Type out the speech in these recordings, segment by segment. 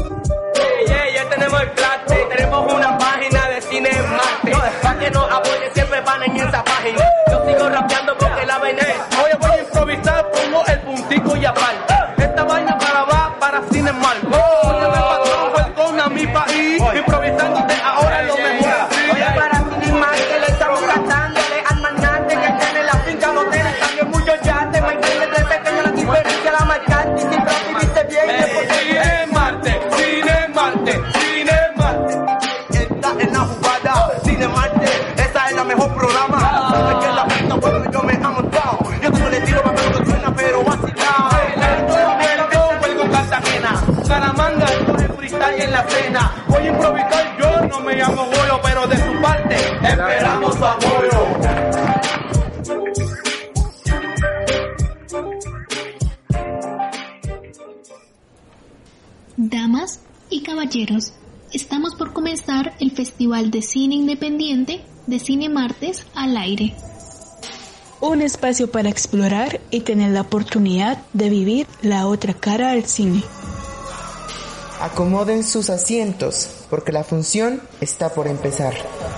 Ya tenemos el clase, tenemos una página de cine en Marte. Para que nos apoyen siempre van en esa página. Yo sigo rapeando porque la vaina es. Oye, voy a improvisar, pongo el puntico y aparte. Esta vaina para cine en Marte. Oye, me pasó, welcome a mi país. Improvisando de ahora lo mejor. Oye, para cine en Marte le estamos cantándole al magnate que tiene la finca, no tiene también muchos yates. Me entiendes de pequeño la diferencia, la marcaste. Y si viviste bien, cine en Marte. Esta es la jugada, Cine Marte, esa es la mejor programa. Sabes que la pista, bueno, yo me he montado. Yo tengo el estilo más que suena, pero vacilado. Vuelvo con Cartagena, Caramanga, esto es freestyle en la cena. Voy a improvisar, yo no me llamo Goyo, pero de su parte, esperamos su apoyo. Damas y caballeros, estamos por comenzar el Festival de Cine Independiente de Cine Martes al aire. Un espacio para explorar y tener la oportunidad de vivir la otra cara al cine. Acomoden sus asientos, porque la función está por empezar.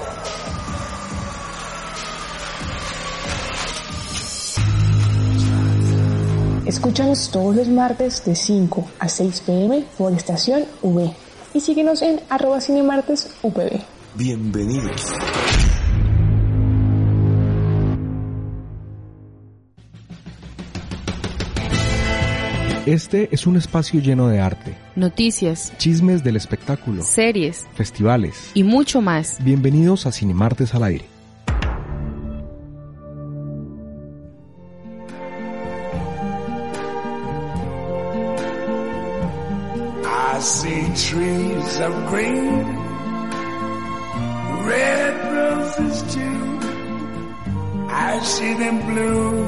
Escúchanos todos los martes de 5 a 6 p.m. por Estación V y síguenos en @cinemartesupv. Bienvenidos. Este es un espacio lleno de arte, noticias, chismes del espectáculo, series, festivales y mucho más. Bienvenidos a Cine Martes al aire. I see trees of green, red roses too. I see them blue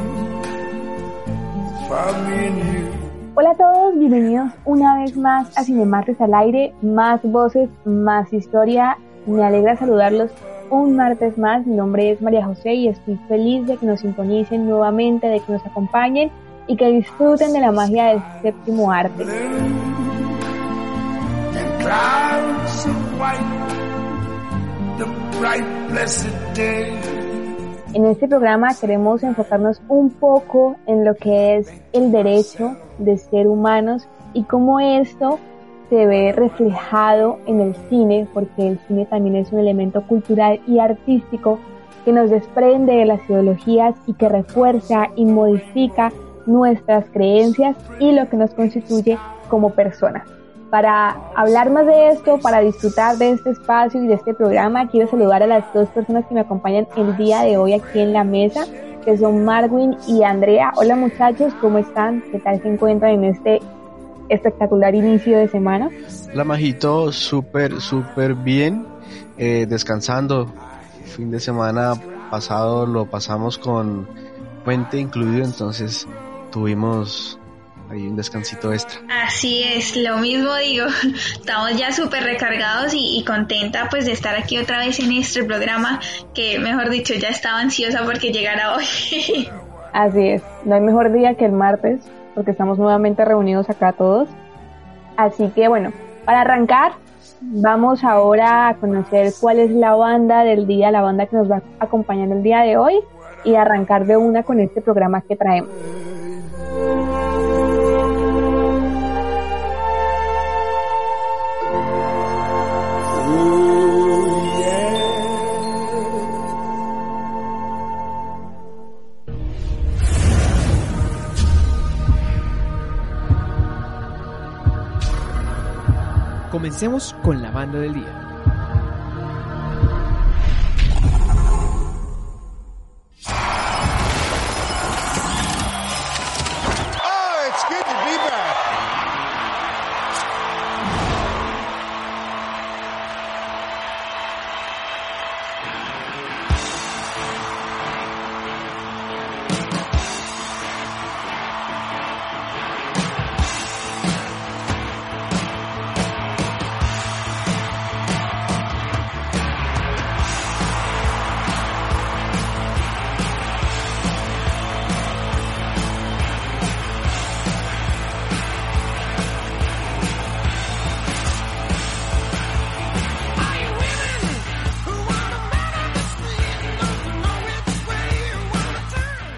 for me and you. Hola a todos, bienvenidos una vez más a Cine Martes al aire, más voces, más historia. Me alegra saludarlos un martes más. Mi nombre es María José y estoy feliz de que nos sintonicen nuevamente, de que nos acompañen y que disfruten de la magia del séptimo arte. Clouds of white, the bright blessed day. En este programa queremos enfocarnos un poco en lo que es el derecho de ser humanos y cómo esto se ve reflejado en el cine, porque el cine también es un elemento cultural y artístico que nos desprende de las ideologías y que refuerza y modifica nuestras creencias y lo que nos constituye como personas. Para hablar más de esto, para disfrutar de este espacio y de este programa, quiero saludar a las dos personas que me acompañan el día de hoy aquí en la mesa, que son Marwin y Andrea. Hola muchachos, ¿cómo están? ¿Qué tal se encuentran en este espectacular inicio de semana? Hola Majito, súper bien, descansando. El fin de semana pasado lo pasamos con puente incluido, entonces tuvimos ahí un descansito extra. Así es, lo mismo digo, estamos ya súper recargados y contenta pues de estar aquí otra vez en este programa que, mejor dicho, ya estaba ansiosa porque llegara hoy. Así es, no hay mejor día que el martes porque estamos nuevamente reunidos acá todos. Así que bueno, para arrancar vamos ahora a conocer cuál es la banda del día, la banda que nos va a acompañar el día de hoy y arrancar de una con este programa que traemos. Comencemos con la banda del día.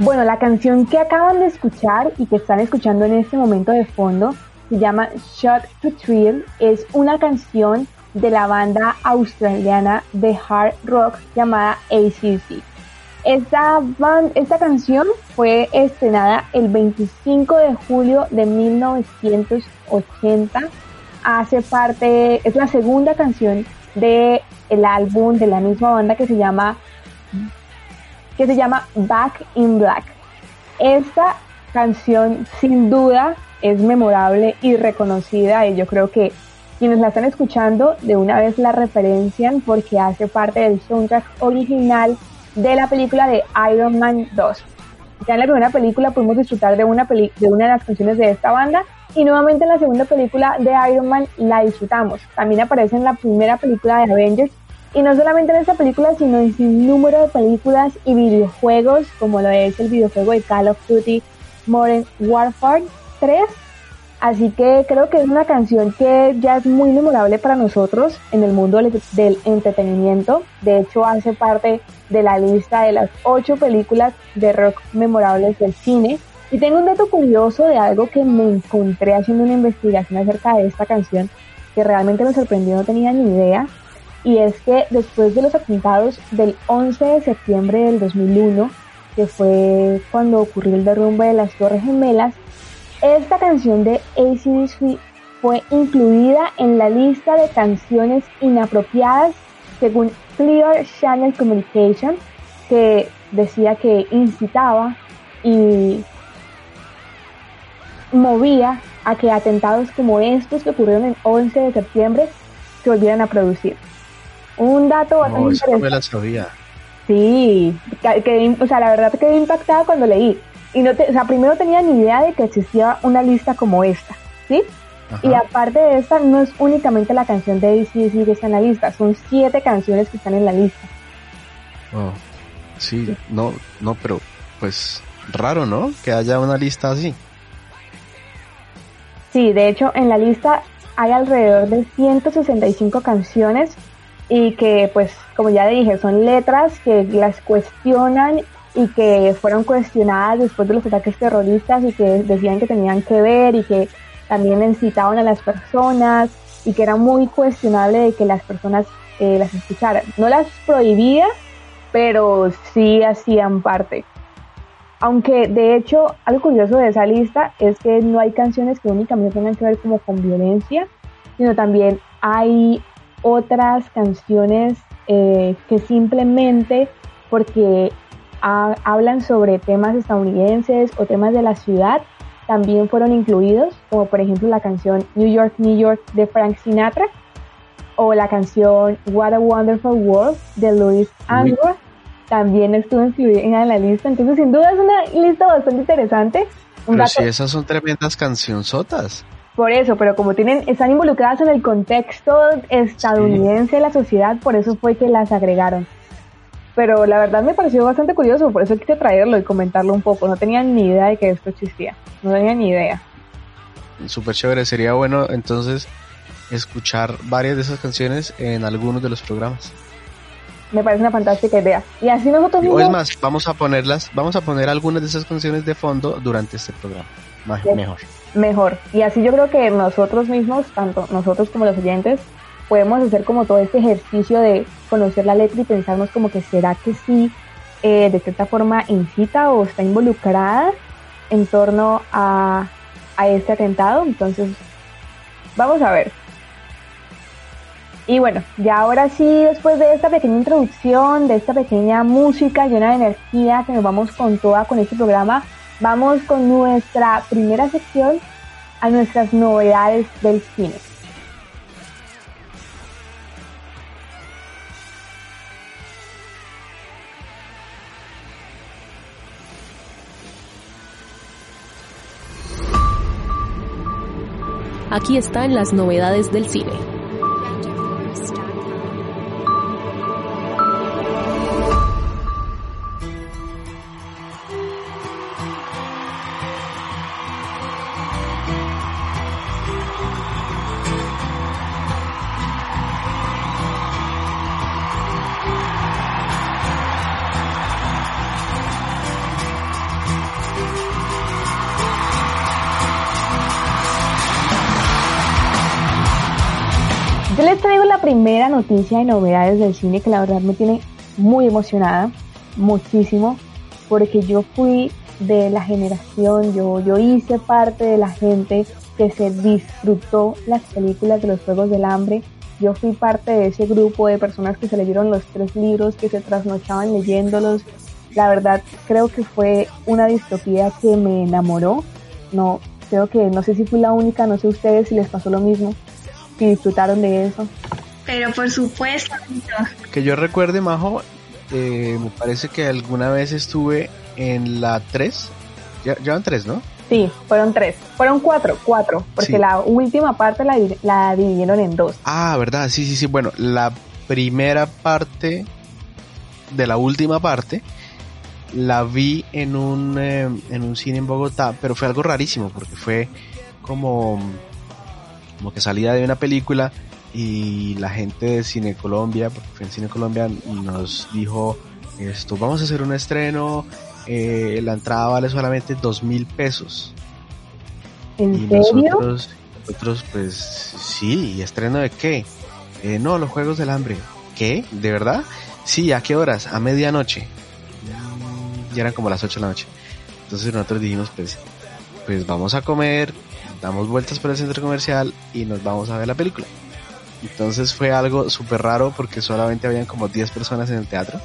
Bueno, la canción que acaban de escuchar y que están escuchando en este momento de fondo se llama Shot to Thrill. Es una canción de la banda australiana de hard rock llamada AC/DC. Esta canción fue estrenada el 25 de julio de 1980. Es la segunda canción del álbum de la misma banda que se llama Back in Black. Esta canción sin duda es memorable y reconocida, y yo creo que quienes la están escuchando de una vez la referencian porque hace parte del soundtrack original de la película de Iron Man 2. Ya en la primera película pudimos disfrutar de una de las canciones de esta banda, y nuevamente en la segunda película de Iron Man la disfrutamos. También aparece en la primera película de Avengers, y no solamente en esta película, sino en sin número de películas y videojuegos, como lo es el videojuego de Call of Duty Modern Warfare 3. Así que creo que es una canción que ya es muy memorable para nosotros en el mundo del entretenimiento. De hecho, hace parte de la lista de las 8 películas de rock memorables del cine. Y tengo un dato curioso de algo que me encontré haciendo una investigación acerca de esta canción, que realmente me sorprendió, no tenía ni idea. Y es que después de los atentados del 11 de septiembre del 2001, que fue cuando ocurrió el derrumbe de las Torres Gemelas, esta canción de AC/DC fue incluida en la lista de canciones inapropiadas según Clear Channel Communication, que decía que incitaba y movía a que atentados como estos que ocurrieron el 11 de septiembre se volvieran a producir. Un dato bastante interesante. No me la sabía. Sí, la verdad quedé impactada cuando leí. Y primero tenía ni idea de que existía una lista como esta, ¿sí? Ajá. Y aparte de esta, no es únicamente la canción de AC/DC que está en la lista, son 7 canciones que están en la lista. Oh, sí, no, pero pues raro, ¿no? Que haya una lista así. Sí, de hecho en la lista hay alrededor de 165 canciones y que, pues, como ya dije, son letras que las cuestionan y que fueron cuestionadas después de los ataques terroristas y que decían que tenían que ver y que también incitaban a las personas y que era muy cuestionable de que las personas las escucharan. No las prohibía, pero sí hacían parte. Aunque de hecho algo curioso de esa lista es que no hay canciones que únicamente tengan que ver como con violencia, sino también hay otras canciones que simplemente porque hablan sobre temas estadounidenses o temas de la ciudad también fueron incluidos, como por ejemplo la canción New York, New York de Frank Sinatra o la canción What a Wonderful World de Louis Armstrong. También estuvo incluida en la lista, entonces sin duda es una lista bastante interesante. Pero si esas son tremendas cancionzotas. Por eso, pero como están involucradas en el contexto estadounidense de la sociedad, por eso fue que las agregaron. Pero la verdad me pareció bastante curioso, por eso quise traerlo y comentarlo un poco. No tenía ni idea de que esto existía, no tenía ni idea. Súper chévere, sería bueno entonces escuchar varias de esas canciones en algunos de los programas. Me parece una fantástica idea. Y así nosotros mismos... O es más, vamos a poner algunas de esas canciones de fondo durante este programa. Mejor. Y así yo creo que nosotros mismos, tanto nosotros como los oyentes, podemos hacer como todo este ejercicio de conocer la letra y pensarnos como que será que sí, de cierta forma incita o está involucrada en torno a este atentado. Entonces, vamos a ver. Y bueno, ya ahora sí, después de esta pequeña introducción, de esta pequeña música llena de energía que nos vamos con toda con este programa, vamos con nuestra primera sección, a nuestras novedades del cine. Aquí están las novedades del cine. Yo les traigo la primera noticia de novedades del cine que la verdad me tiene muy emocionada, muchísimo, porque yo fui de la generación, yo hice parte de la gente que se disfrutó las películas de los Juegos del Hambre. Yo fui parte de ese grupo de personas que se leyeron los 3 libros, que se trasnochaban leyéndolos. La verdad, creo que fue una distopía que me enamoró. No, creo que, no sé si fui la única, no sé ustedes si les pasó lo mismo, si disfrutaron de eso. Pero por supuesto. Que yo recuerde, Majo, me parece que alguna vez estuve en la 3. Ya van 3, ¿no? Sí, fueron 3. Fueron 4, porque sí. La última parte la dividieron en 2. Ah, ¿verdad? Sí. Bueno, la primera parte de la última parte la vi en un cine en Bogotá, pero fue algo rarísimo, porque fue como que salía de una película y la gente de Cine Colombia, porque fue en Cine Colombia, nos dijo, vamos a hacer un estreno, la entrada vale solamente 2,000 pesos. ¿En serio? Nosotros pues sí, ¿y estreno de qué? No, los Juegos del Hambre. ¿Qué? ¿De verdad? Sí, ¿a qué horas? A medianoche. Ya eran como las 8 de la noche. Entonces nosotros dijimos, pues vamos a comer, damos vueltas por el centro comercial y nos vamos a ver la película. Entonces fue algo súper raro porque solamente habían como 10 personas en el teatro.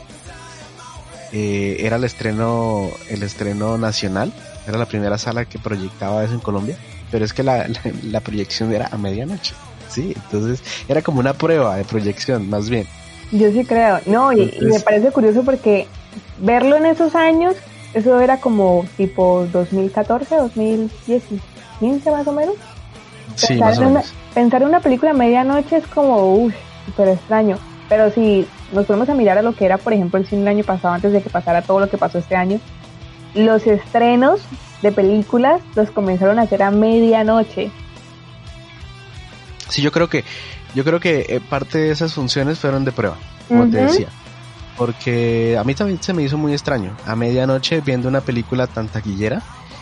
Era el estreno nacional, era la primera sala que proyectaba eso en Colombia, pero es que la proyección era a medianoche, sí, entonces era como una prueba de proyección, más bien. Yo sí creo, no, y me parece curioso porque verlo en esos años, eso era como tipo 2014, 2010, 15 más o menos. Sí, más o menos. Pensar en una película a medianoche es como, súper extraño. Pero si nos ponemos a mirar a lo que era, por ejemplo, el cine el año pasado, antes de que pasara todo lo que pasó este año, los estrenos de películas los comenzaron a hacer a medianoche. Sí, yo creo que parte de esas funciones fueron de prueba, como te decía. Porque a mí también se me hizo muy extraño, a medianoche viendo una película tan taquillera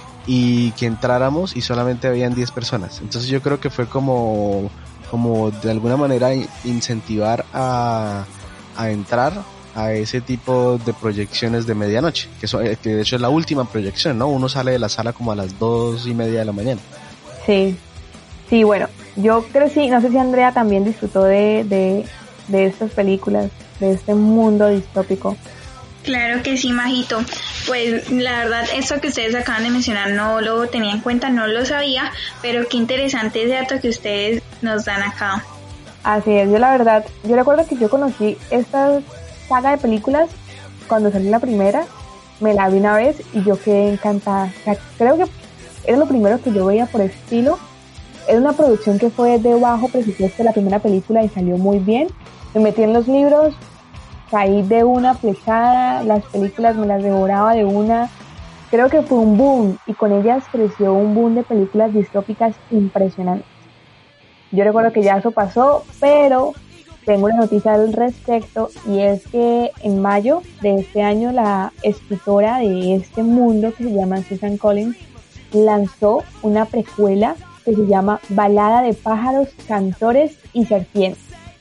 y que entráramos y solamente habían 10 personas. Entonces yo creo que fue como de alguna manera incentivar a entrar a ese tipo de proyecciones de medianoche, que de hecho es la última proyección, ¿no? Uno sale de la sala como a las 2:30 de la mañana. Sí, bueno, yo crecí, no sé si Andrea también disfrutó de estas películas, de este mundo distópico. Claro que sí, Majito. Pues la verdad, esto que ustedes acaban de mencionar no lo tenía en cuenta, no lo sabía, pero qué interesante ese dato que ustedes nos dan acá. Así es, yo recuerdo que yo conocí esta saga de películas cuando salió la primera, me la vi una vez y yo quedé encantada. O sea, creo que era lo primero que yo veía por estilo. Era una producción que fue de bajo presupuesto la primera película y salió muy bien. Me metí en los libros, caí de una flechada, las películas me las devoraba de una. Creo que fue un boom y con ellas creció un boom de películas distópicas impresionantes. Yo recuerdo que ya eso pasó, pero tengo una noticia al respecto y es que en mayo de este año la escritora de este mundo que se llama Susan Collins lanzó una precuela que se llama Balada de pájaros, cantores y serpientes.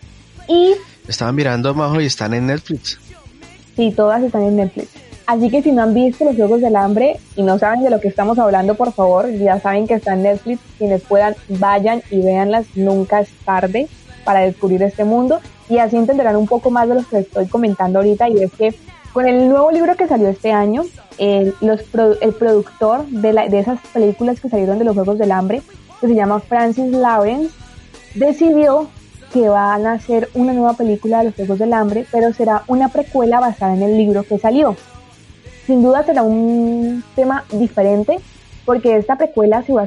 Y estaban mirando, Majo, y están en Netflix. Sí, todas están en Netflix. Así que si no han visto los Juegos del Hambre y no saben de lo que estamos hablando, por favor, ya saben que está en Netflix. Quienes puedan, vayan y véanlas, nunca es tarde para descubrir este mundo. Y así entenderán un poco más de lo que estoy comentando ahorita. Y es que con el nuevo libro que salió este año, el productor de esas películas que salieron de los Juegos del Hambre, que se llama Francis Lawrence, decidió que van a hacer una nueva película de los Juegos del Hambre, pero será una precuela basada en el libro que salió. Sin duda será un tema diferente, porque esta precuela se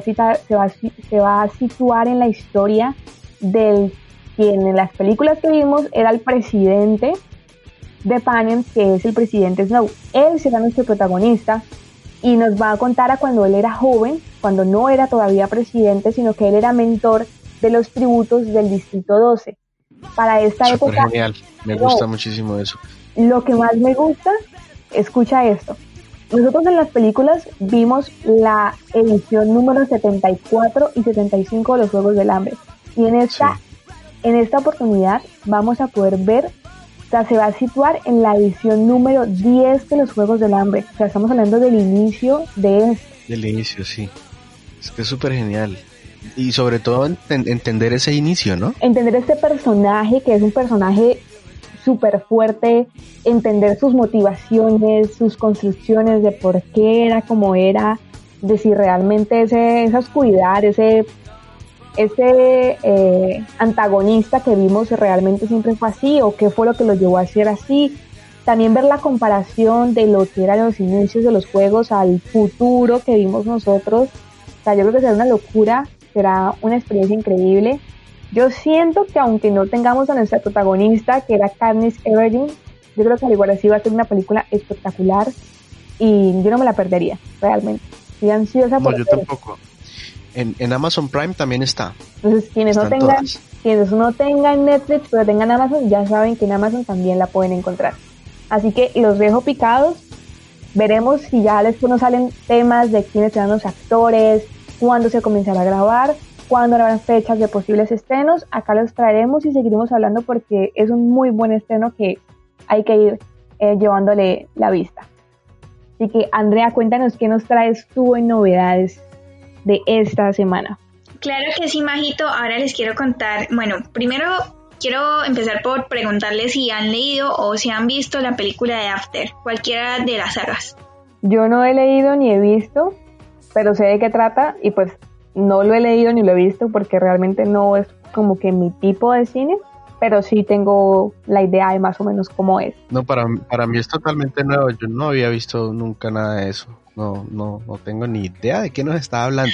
va a situar en la historia del quien en las películas que vimos era el presidente de Panem, que es el presidente Snow. Él será nuestro protagonista y nos va a contar a cuando él era joven, cuando no era todavía presidente, sino que él era mentor de los tributos del Distrito 12. Para esta época... Genial, me gusta muchísimo eso. Lo que más me gusta, escucha esto. Nosotros en las películas vimos la edición número 74 y 75 de los Juegos del Hambre. Y en esta en esta oportunidad vamos a poder ver, o sea, se va a situar en la edición número 10 de los Juegos del Hambre. O sea, estamos hablando del inicio de esto. Del inicio, sí. Es que es súper genial. Y sobre todo entender ese inicio, ¿no? Entender este personaje, que es un personaje súper fuerte, entender sus motivaciones, sus construcciones de por qué era como era, de si realmente esa oscuridad, ese antagonista que vimos realmente siempre fue así, o qué fue lo que lo llevó a ser así. También ver la comparación de lo que eran los inicios de los juegos al futuro que vimos nosotros. O sea, yo creo que será una locura, será una experiencia increíble. Yo siento que aunque no tengamos a nuestra protagonista, que era Katniss Everdeen, yo creo que al igual así va a ser una película espectacular y yo no me la perdería, realmente. Estoy ansiosa por yo tampoco. En Amazon Prime también está. Entonces, quienes no tengan Netflix, pero tengan Amazon, ya saben que en Amazon también la pueden encontrar. Así que los dejo picados. Veremos si ya después nos salen temas de quiénes serán los actores, cuándo se comenzará a grabar, cuándo habrá fechas de posibles estrenos. Acá los traeremos y seguiremos hablando porque es un muy buen estreno que hay que ir llevándole la vista. Así que, Andrea, cuéntanos qué nos traes tú en novedades de esta semana. Claro que sí, Majito. Ahora les quiero contar, bueno, primero quiero empezar por preguntarles si han leído o si han visto la película de After, cualquiera de las sagas. Yo no he leído ni he visto, pero sé de qué trata y pues no lo he leído ni lo he visto porque realmente no es como que mi tipo de cine, pero sí tengo la idea de más o menos cómo es. No, para mí es totalmente nuevo. Yo no había visto nunca nada de eso. No tengo ni idea de qué nos está hablando.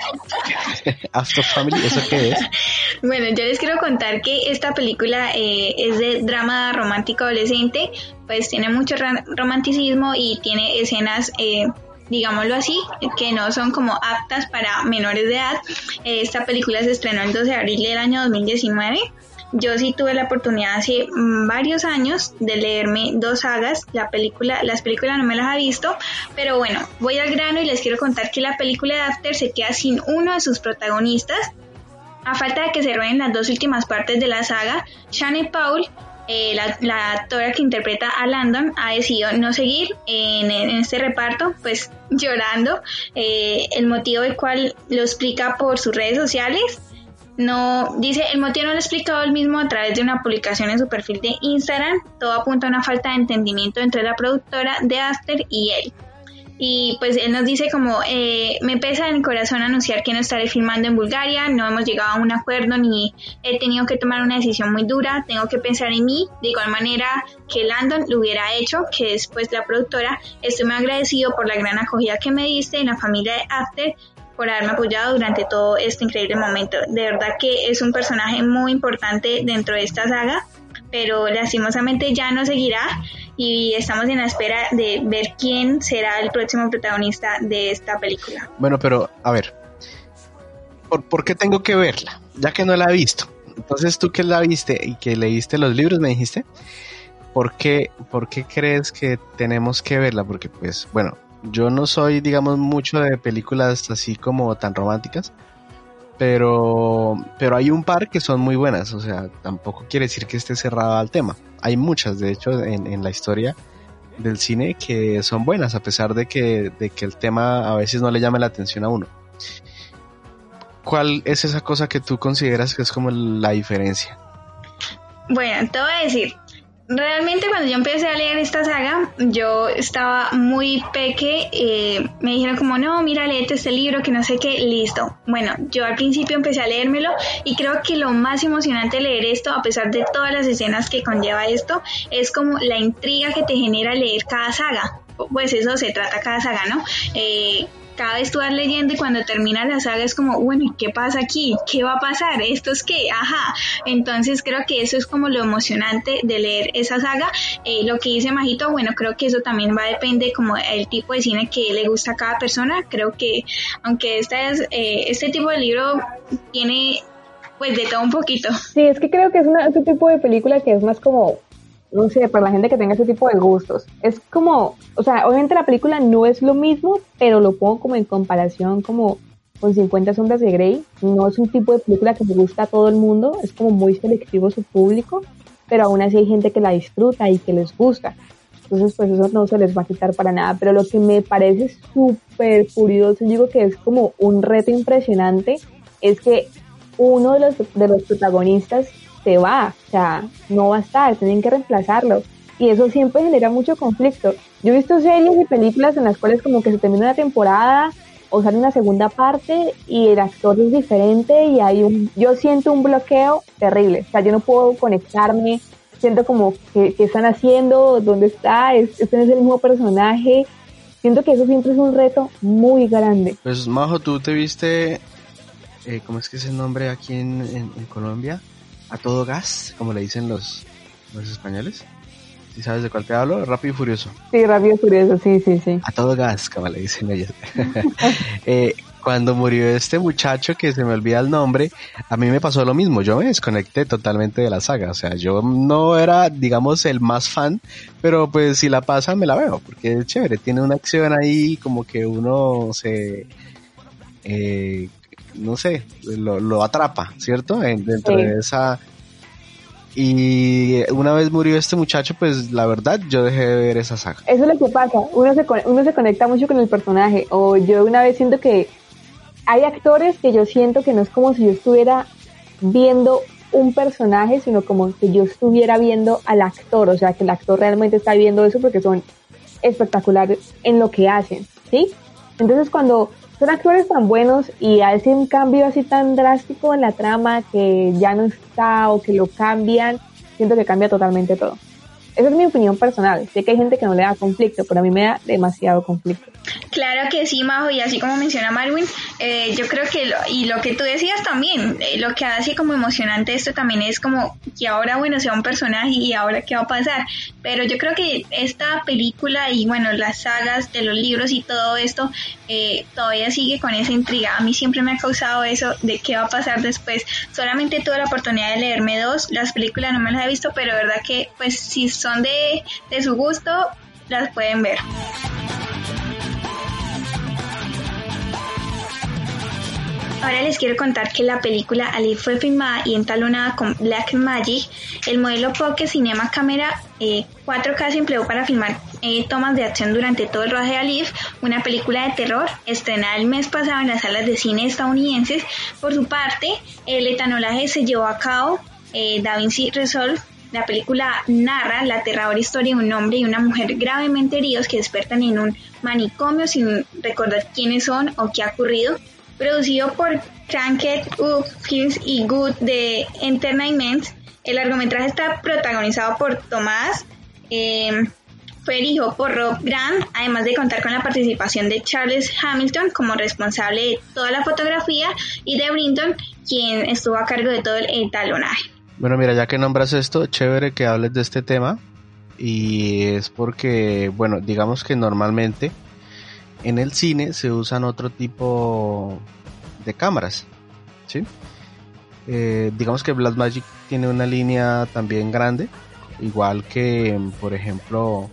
After Family, ¿eso qué es? Bueno, yo les quiero contar que esta película es de drama romántico adolescente, pues tiene mucho romanticismo y tiene escenas, digámoslo así, que no son como aptas para menores de edad. Esta película se estrenó el 12 de abril del año 2019. Yo sí tuve la oportunidad hace varios años de leerme 2 sagas. Las películas no me las he visto, pero bueno, voy al grano y les quiero contar que la película de After se queda sin uno de sus protagonistas. A falta de que se rueden las 2 últimas partes de la saga, Shane Paul, la actora que interpreta a Landon, ha decidido no seguir en este reparto, pues llorando. El motivo del cual lo explica por sus redes sociales. El motivo no lo ha explicado él mismo a través de una publicación en su perfil de Instagram. Todo apunta a una falta de entendimiento entre la productora de After y él. Y pues él nos dice como, me pesa en el corazón anunciar que no estaré filmando en Bulgaria, no hemos llegado a un acuerdo ni he tenido que tomar una decisión muy dura, tengo que pensar en mí, de igual manera que Landon lo hubiera hecho, que después la productora, estoy muy agradecido por la gran acogida que me diste en la familia de After, por haberme apoyado durante todo este increíble momento. De verdad que es un personaje muy importante dentro de esta saga, pero lastimosamente ya no seguirá y estamos en la espera de ver quién será el próximo protagonista de esta película. Bueno, pero a ver, ¿por qué tengo que verla? Ya que no la he visto. Entonces tú que la viste y que leíste los libros, me dijiste, ¿por qué crees que tenemos que verla? Porque pues, bueno, yo no soy, digamos, mucho de películas así como tan románticas, pero hay un par que son muy buenas, o sea, tampoco quiere decir que esté cerrado al tema. Hay muchas, de hecho, en la historia del cine que son buenas, a pesar de que el tema a veces no le llame la atención a uno. ¿Cuál es esa cosa que tú consideras que es como la diferencia? Bueno, te voy a decir, realmente cuando yo empecé a leer esta saga, yo estaba muy peque, me dijeron como, no, mira, léete este libro, que no sé qué, listo. Bueno, yo al principio empecé a leérmelo y creo que lo más emocionante de leer esto, a pesar de todas las escenas que conlleva esto, es como la intriga que te genera leer cada saga. Pues eso se trata cada saga, ¿no? Cada vez tú vas leyendo y cuando termina la saga es como, bueno, ¿y qué pasa aquí? ¿Qué va a pasar? ¿Esto es qué? Ajá. Entonces creo que eso es como lo emocionante de leer esa saga. Lo que dice Majito, bueno, creo que eso también va a depender como el tipo de cine que le gusta a cada persona. Creo que aunque este tipo de libro tiene pues de todo un poquito. Sí, es que creo que es un tipo de película que es más como, no sé, para la gente que tenga ese tipo de gustos. Es como, o sea, obviamente la película no es lo mismo, pero lo pongo como en comparación como con 50 sombras de Grey. No es un tipo de película que le gusta a todo el mundo, es como muy selectivo su público, pero aún así hay gente que la disfruta y que les gusta. Entonces pues eso no se les va a quitar para nada, pero lo que me parece súper curioso, digo que es como un reto impresionante, es que uno de los protagonistas se va, o sea, no va a estar, tienen que reemplazarlo, y eso siempre genera mucho conflicto. Yo he visto series y películas en las cuales como que se termina una temporada o sale una segunda parte y el actor es diferente y yo siento un bloqueo terrible, o sea, yo no puedo conectarme, siento como que están haciendo, dónde está, este no es el mismo personaje, siento que eso siempre es un reto muy grande. Pues Majo, tú te viste, ¿cómo es que es el nombre aquí en Colombia? A todo gas, como le dicen los españoles. ¿Sí sabes de cuál te hablo? Rápido y Furioso. Sí, Rápido y Furioso, sí. A todo gas, como le dicen ellos. Cuando murió este muchacho, que se me olvida el nombre, a mí me pasó lo mismo. Yo me desconecté totalmente de la saga. O sea, yo no era, digamos, el más fan, pero pues si la pasan me la veo, porque es chévere. Tiene una acción ahí como que uno se... no sé, lo atrapa, ¿cierto? Dentro de esa... Y una vez murió este muchacho, pues la verdad yo dejé de ver esa saga. Eso es lo que pasa, uno se conecta mucho con el personaje, o yo una vez siento que hay actores que yo siento que no es como si yo estuviera viendo un personaje, sino como si yo estuviera viendo al actor, o sea que el actor realmente está viendo eso porque son espectaculares en lo que hacen, ¿sí? Entonces cuando son actores tan buenos y hacen un cambio así tan drástico en la trama que ya no está o que lo cambian, siento que cambia totalmente todo. Esa es mi opinión personal. Sé que hay gente que no le da conflicto, pero a mí me da demasiado conflicto. Claro que sí, Majo, y así como menciona Marwin, yo creo que, lo que tú decías también, lo que hace como emocionante esto también es como que ahora, bueno, sea un personaje y ahora qué va a pasar, pero yo creo que esta película y bueno, las sagas de los libros y todo esto, todavía sigue con esa intriga. A mí siempre me ha causado eso de qué va a pasar después. Solamente tuve la oportunidad de leerme 2, las películas no me las he visto, pero de verdad que pues si son de su gusto, las pueden ver. Ahora les quiero contar que la película Alif fue filmada y entalonada con Blackmagic. El modelo Pocket Cinema Camera 4K se empleó para filmar tomas de acción durante todo el rodaje de Alif, una película de terror estrenada el mes pasado en las salas de cine estadounidenses. Por su parte, el etanolaje se llevó a cabo DaVinci Resolve. La película narra la aterradora historia de un hombre y una mujer gravemente heridos que despertan en un manicomio sin recordar quiénes son o qué ha ocurrido. Producido por Cranked Up Films y Good de Entertainment, el largometraje está protagonizado por Tomás, fue dirigido por Rob Grant, además de contar con la participación de Charles Hamilton como responsable de toda la fotografía y de Brinton, quien estuvo a cargo de todo el etalonaje. Bueno, mira, ya que nombras esto, chévere que hables de este tema, y es porque, bueno, digamos que normalmente en el cine se usan otro tipo de cámaras, ¿sí? Digamos que Blackmagic tiene una línea también grande, igual que, por ejemplo,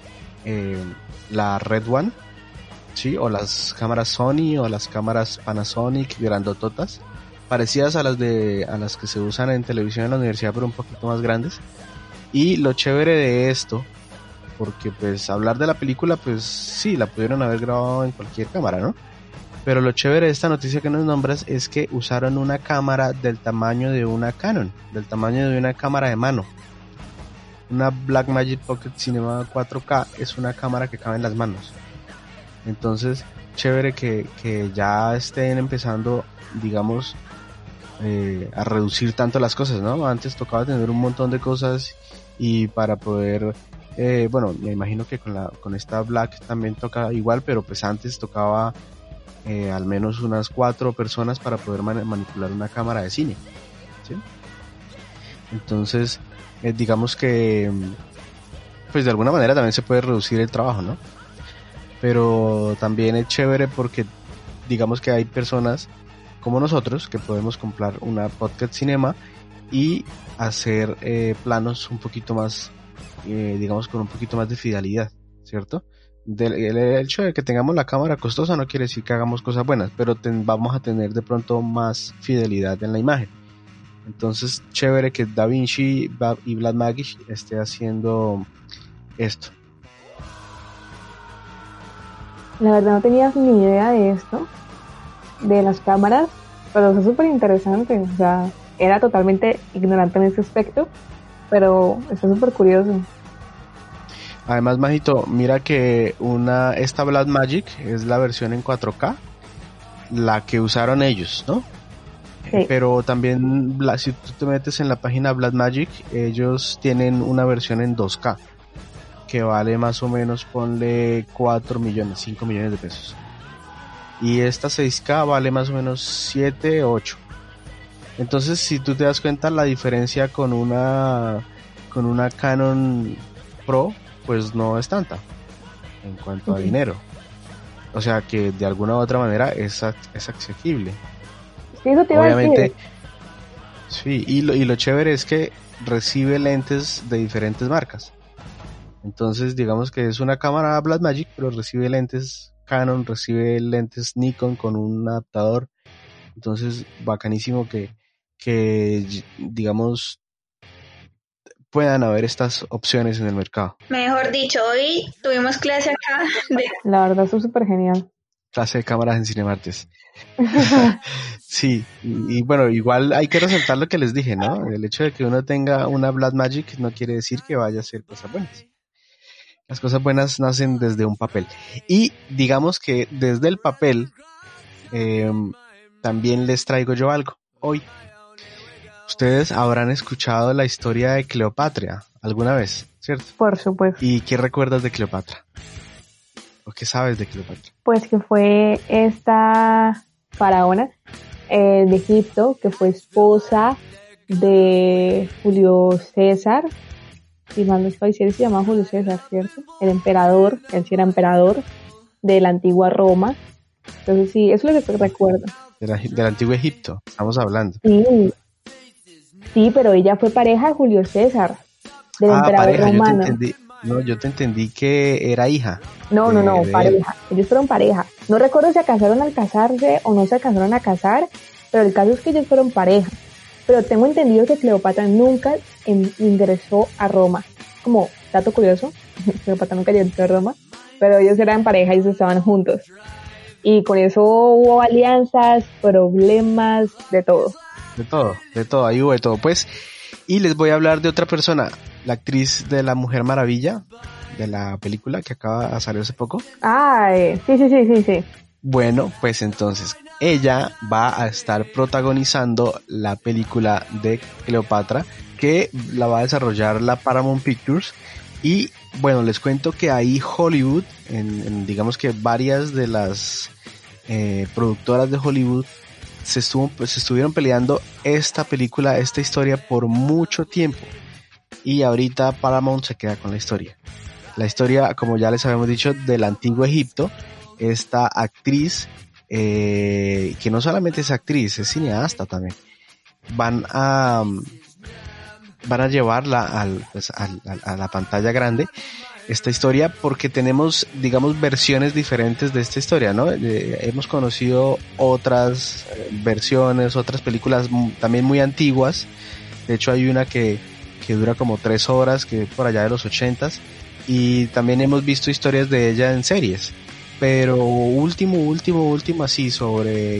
la Red One, ¿sí? O las cámaras Sony o las cámaras Panasonic grandototas, parecidas a las que se usan en televisión en la universidad, pero un poquito más grandes. Y lo chévere de esto, porque pues hablar de la película, pues sí, la pudieron haber grabado en cualquier cámara, ¿no? Pero lo chévere de esta noticia que nos nombras es que usaron una cámara del tamaño de una Canon, del tamaño de una cámara de mano. Una Blackmagic Pocket Cinema 4K es una cámara que cabe en las manos. Entonces, chévere que ya estén empezando, digamos, a reducir tanto las cosas, ¿no? Antes tocaba tener un montón de cosas y para poder... bueno, me imagino que con esta Black también toca igual, pero pues antes tocaba al menos unas 4 personas para poder manipular una cámara de cine, ¿sí? Entonces, digamos que pues de alguna manera también se puede reducir el trabajo, ¿no? Pero también es chévere porque digamos que hay personas como nosotros que podemos comprar una Pocket Cinema y hacer planos un poquito más digamos con un poquito más de fidelidad, ¿cierto? el hecho de que tengamos la cámara costosa no quiere decir que hagamos cosas buenas, pero vamos a tener de pronto más fidelidad en la imagen. Entonces, chévere que Da Vinci y Blackmagic esté haciendo esto. La verdad no tenía ni idea de esto, de las cámaras, pero es súper interesante. O sea, era totalmente ignorante en ese aspecto, pero está súper curioso. Además, Majito, mira que esta Blackmagic es la versión en 4K, la que usaron ellos, ¿no? Sí. Pero también, si tú te metes en la página Blackmagic, ellos tienen una versión en 2K, que vale más o menos, ponle 4 millones, 5 millones de pesos. Y esta 6K vale más o menos 7, 8. Entonces, si tú te das cuenta, la diferencia con una Canon Pro, pues no es tanta en cuanto a dinero. O sea que de alguna u otra manera es accesible. Sí, eso te iba a decir. Sí, y lo chévere es que recibe lentes de diferentes marcas. Entonces digamos que es una cámara Blackmagic, pero recibe lentes Canon, recibe lentes Nikon con un adaptador. Entonces bacanísimo que digamos puedan haber estas opciones en el mercado. Mejor dicho, hoy tuvimos clase acá La verdad, eso es súper genial. Clase de cámaras en Cinemartes. Sí, y bueno, igual hay que resaltar lo que les dije, ¿no? El hecho de que uno tenga una Blackmagic no quiere decir que vaya a hacer cosas buenas. Las cosas buenas nacen desde un papel. Y digamos que desde el papel también les traigo yo algo hoy. Ustedes habrán escuchado la historia de Cleopatra alguna vez, ¿cierto? Por supuesto. ¿Y qué recuerdas de Cleopatra? ¿O qué sabes de Cleopatra? Pues que fue esta faraona de Egipto, que fue esposa de Julio César. Si mal no estoy, se llama Julio César, ¿cierto? El emperador, él sí era emperador de la antigua Roma. Entonces sí, eso es lo que recuerdo. Del antiguo Egipto, estamos hablando. Sí, pero ella fue pareja de Julio César, del emperador romano. Yo te entendí que era hija. No, pareja. Ellos fueron pareja. No recuerdo si se casaron al casarse o no se casaron a casar, pero el caso es que ellos fueron pareja. Pero tengo entendido que Cleopatra nunca ingresó a Roma. Como dato curioso, Cleopatra nunca llegó a Roma, pero ellos eran pareja y ellos estaban juntos. Y con eso hubo alianzas, problemas, de todo. De todo, ahí hubo de todo. Pues, y les voy a hablar de otra persona, la actriz de La Mujer Maravilla, de la película que acaba de salir hace poco. Sí. Bueno, pues entonces, ella va a estar protagonizando la película de Cleopatra, que la va a desarrollar la Paramount Pictures. Y bueno, les cuento que ahí Hollywood, digamos que varias de las productoras de Hollywood se estuvieron peleando esta película, esta historia por mucho tiempo, y ahorita Paramount se queda con la historia. La historia, como ya les habíamos dicho, del antiguo Egipto. Esta actriz, que no solamente es actriz, es cineasta también, van a llevarla a la pantalla grande, esta historia, porque tenemos, digamos, versiones diferentes de esta historia, ¿no? Hemos conocido otras versiones, otras películas también muy antiguas. De hecho, hay una que dura como 3 horas, que es por allá de los 80s, y también hemos visto historias de ella en series. Pero último así sobre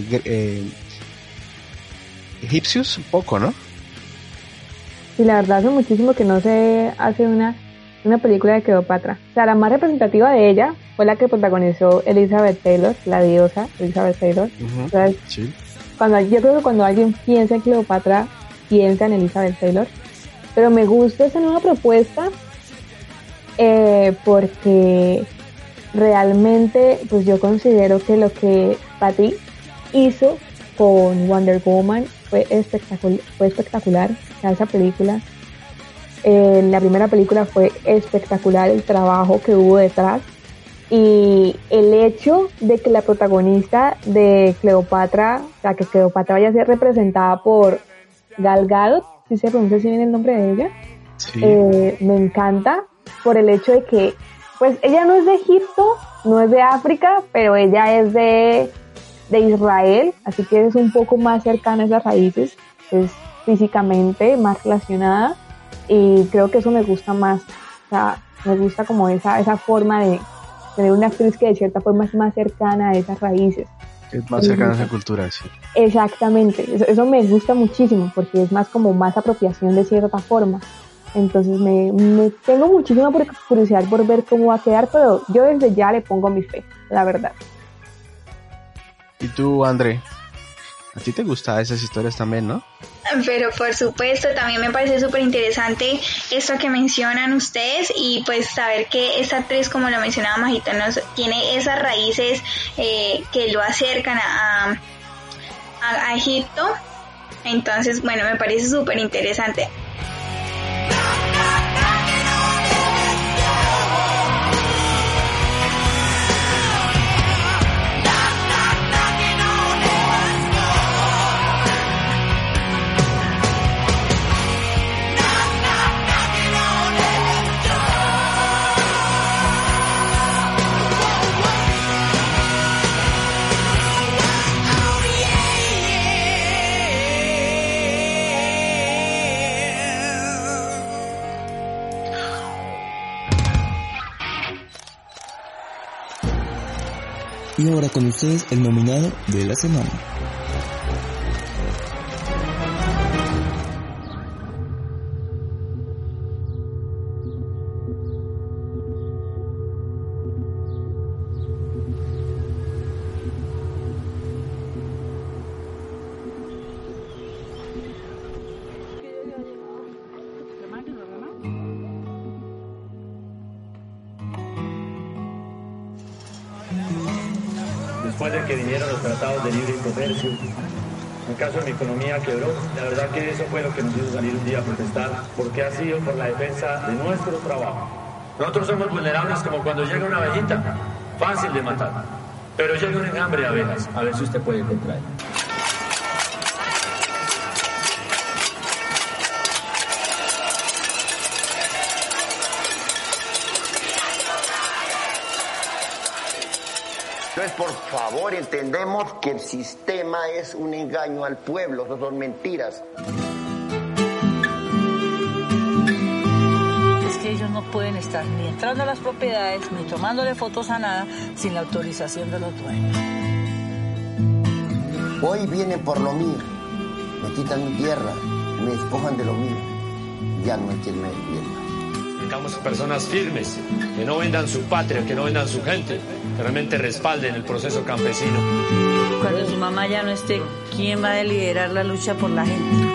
egipcios, un poco, ¿no? Sí, la verdad hace muchísimo que no se hace una película de Cleopatra. O sea, la más representativa de ella fue la que protagonizó Elizabeth Taylor, la diosa Elizabeth Taylor. Uh-huh. O sea, sí. Yo creo que cuando alguien piensa en Cleopatra, piensa en Elizabeth Taylor. Pero me gusta esa nueva propuesta porque realmente pues yo considero que lo que Patty hizo con Wonder Woman fue espectacular. O sea, esa película, la primera película fue espectacular, el trabajo que hubo detrás, y el hecho de que la protagonista de Cleopatra, o sea, que Cleopatra vaya a ser representada por Gal Gadot, si se pronuncia así bien el nombre de ella, sí. Me encanta por el hecho de que pues ella no es de Egipto, no es de África, pero ella es de Israel, así que es un poco más cercana a esas raíces, es físicamente más relacionada y creo que eso me gusta más, o sea, me gusta como esa forma de tener una actriz que de cierta forma es más cercana a esas raíces. Es más cercana a esa cultura, sí. Exactamente, eso me gusta muchísimo porque es más como más apropiación de cierta forma. Entonces me tengo muchísima curiosidad por ver cómo va a quedar, pero yo desde ya le pongo mi fe, la verdad. ¿Y tú, André? ¿A ti te gustan esas historias también, no? Pero por supuesto, también me parece súper interesante esto que mencionan ustedes y pues saber que esta actriz, como lo mencionaba Majito, tiene esas raíces que lo acercan a Egipto. Entonces, bueno, me parece súper interesante. Y ahora con ustedes el nominado de la semana. Después de que vinieron los tratados de libre comercio, en caso de mi economía quebró, la verdad que eso fue lo que nos hizo salir un día a protestar, porque ha sido por la defensa de nuestro trabajo. Nosotros somos vulnerables como cuando llega una abejita, fácil de matar, pero llega un enjambre de abejas, a ver si usted puede encontrar. Entonces, por favor, entendemos que el sistema es un engaño al pueblo, eso son mentiras. Es que ellos no pueden estar ni entrando a las propiedades, ni tomándole fotos a nada, sin la autorización de los dueños. Hoy vienen por lo mío, me quitan mi tierra, me despojan de lo mío, ya no hay quien me defienda. Necesitamos personas firmes, que no vendan su patria, que no vendan su gente, que realmente respalden el proceso campesino. Cuando su mamá ya no esté, ¿quién va a liderar la lucha por la gente?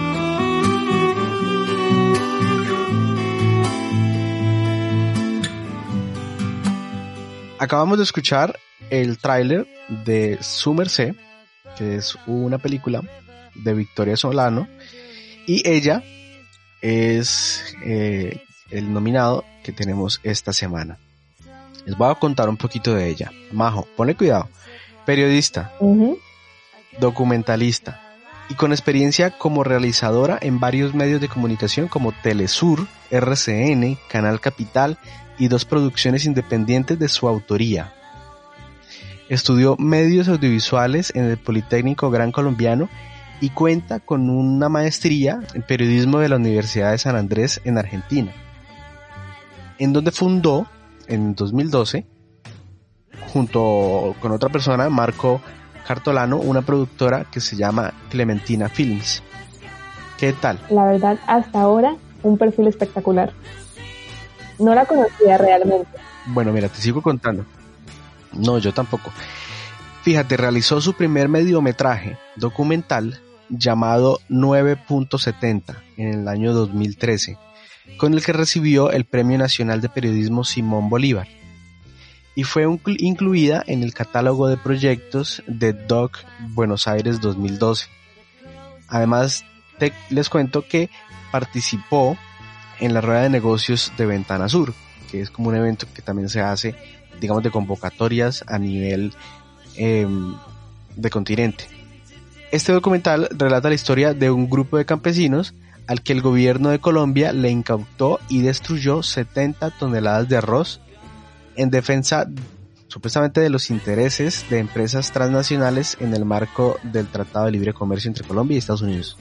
Acabamos de escuchar el tráiler de Su Merced, que es una película de Victoria Solano, y ella es el nominado que tenemos esta semana. Les voy a contar un poquito de ella. Majo, ponle cuidado. Periodista, documentalista y con experiencia como realizadora en varios medios de comunicación como Telesur, RCN, Canal Capital y 2 producciones independientes de su autoría. Estudió medios audiovisuales en el Politécnico Gran Colombiano y cuenta con una maestría en periodismo de la Universidad de San Andrés en Argentina, en donde fundó en 2012, junto con otra persona, Marco Cartolano, una productora que se llama Clementina Films. ¿Qué tal? La verdad, hasta ahora, un perfil espectacular. No la conocía realmente. Bueno, mira, te sigo contando. No, yo tampoco. Fíjate, realizó su primer mediometraje documental llamado 9.70 en el año 2013, con el que recibió el Premio Nacional de Periodismo Simón Bolívar, y fue incluida en el catálogo de proyectos de Doc Buenos Aires 2012. Además, les cuento que participó en la rueda de negocios de Ventana Sur, que es como un evento que también se hace, digamos, de convocatorias a nivel de continente. Este documental relata la historia de un grupo de campesinos al que el gobierno de Colombia le incautó y destruyó 70 toneladas de arroz en defensa supuestamente de los intereses de empresas transnacionales en el marco del Tratado de Libre Comercio entre Colombia y Estados Unidos.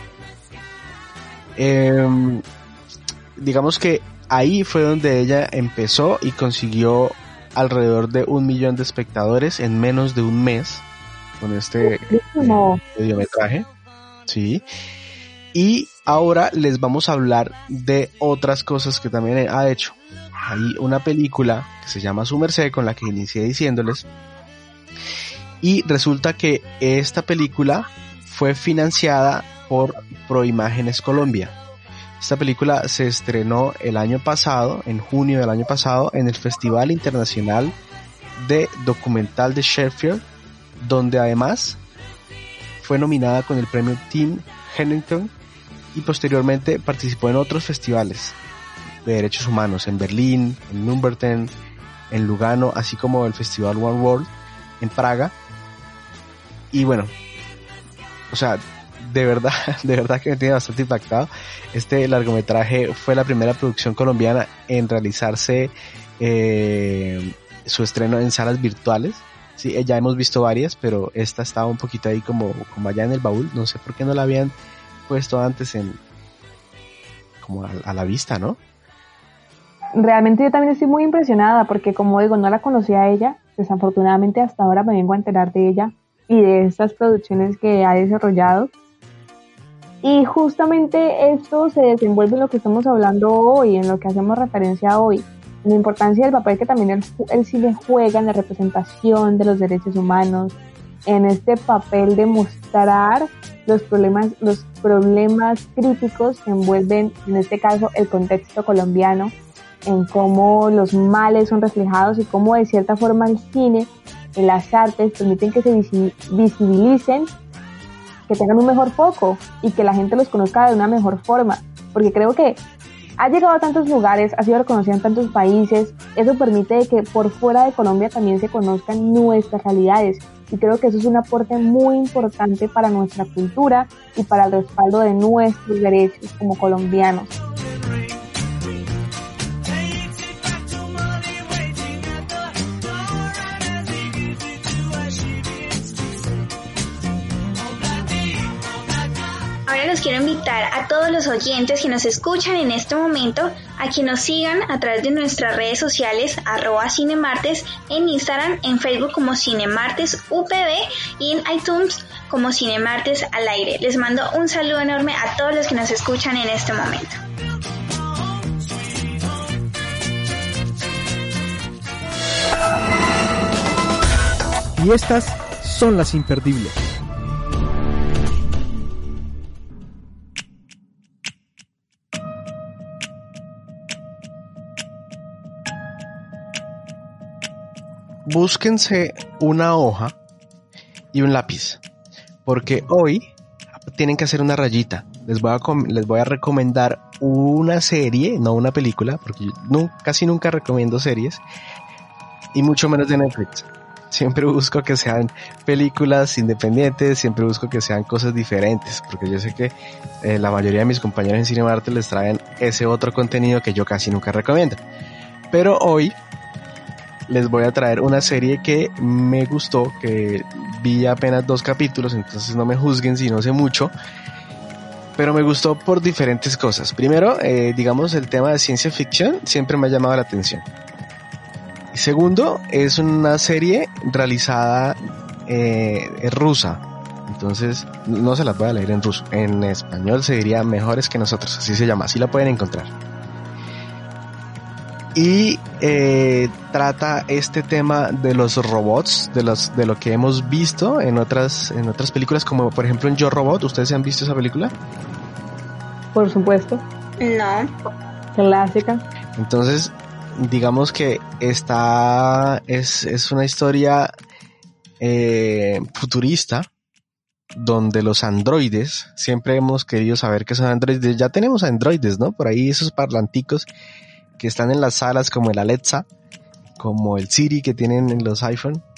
Digamos que ahí fue donde ella empezó y consiguió alrededor de 1 millón de espectadores en menos de un mes con este mediometraje. Sí. Y ahora les vamos a hablar de otras cosas que también ha hecho. Hay una película que se llama Su Merced, con la que inicié diciéndoles, y resulta que esta película fue financiada por Proimágenes Colombia. Esta película se estrenó el año pasado, en junio del año pasado, en el Festival Internacional de Documental de Sheffield, donde además fue nominada con el premio Tim Henington y posteriormente participó en otros festivales de derechos humanos en Berlín, en Nürnberg, en Lugano, así como el Festival One World en Praga. Y bueno, o sea, de verdad que me tiene bastante impactado. Este largometraje fue la primera producción colombiana en realizarse su estreno en salas virtuales. Sí, ya hemos visto varias, pero esta estaba un poquito ahí como allá en el baúl. No sé por qué no la habían puesto antes como a la vista, ¿no? Realmente yo también estoy muy impresionada porque, como digo, no la conocía a ella. Desafortunadamente hasta ahora me vengo a enterar de ella y de estas producciones que ha desarrollado. Y justamente esto se desenvuelve en lo que estamos hablando hoy, en lo que hacemos referencia hoy, en la importancia del papel que también el cine juega en la representación de los derechos humanos, en este papel de mostrar los problemas críticos que envuelven, en este caso, el contexto colombiano, en cómo los males son reflejados y cómo de cierta forma el cine, en las artes, permiten que se visibilicen, que tengan un mejor foco y que la gente los conozca de una mejor forma, porque creo que ha llegado a tantos lugares, ha sido reconocido en tantos países. Eso permite que por fuera de Colombia también se conozcan nuestras realidades, y creo que eso es un aporte muy importante para nuestra cultura y para el respaldo de nuestros derechos como colombianos. Ahora los quiero invitar a todos los oyentes que nos escuchan en este momento a que nos sigan a través de nuestras redes sociales @Cinemartes, en Instagram, en Facebook como Cinemartes UPB y en iTunes como Cinemartes al aire. Les mando un saludo enorme a todos los que nos escuchan en este momento. Y estas son las imperdibles. Búsquense una hoja y un lápiz, porque hoy tienen que hacer una rayita. Les voy a recomendar una serie, no una película, porque yo casi nunca recomiendo series, y mucho menos de Netflix. Siempre busco que sean películas independientes, siempre busco que sean cosas diferentes, porque yo sé que la mayoría de mis compañeros en Cinemartes les traen ese otro contenido que yo casi nunca recomiendo. Pero hoy les voy a traer una serie que me gustó, que vi apenas 2 capítulos, entonces no me juzguen si no sé mucho, pero me gustó por diferentes cosas. Primero, digamos, el tema de ciencia ficción siempre me ha llamado la atención. Y segundo, es una serie realizada rusa, entonces no se las voy a leer en ruso, en español se diría Mejores que Nosotros, así se llama, así la pueden encontrar. Y trata este tema de los robots, de lo que hemos visto en otras películas, como por ejemplo en Yo Robot. ¿Ustedes han visto esa película? Por supuesto. No. Clásica. Entonces, digamos que esta es una historia futurista, donde los androides, siempre hemos querido saber qué son androides. Ya tenemos androides, ¿no? Por ahí esos parlanticos que están en las salas, como el Alexa, como el Siri que tienen en los iPhone.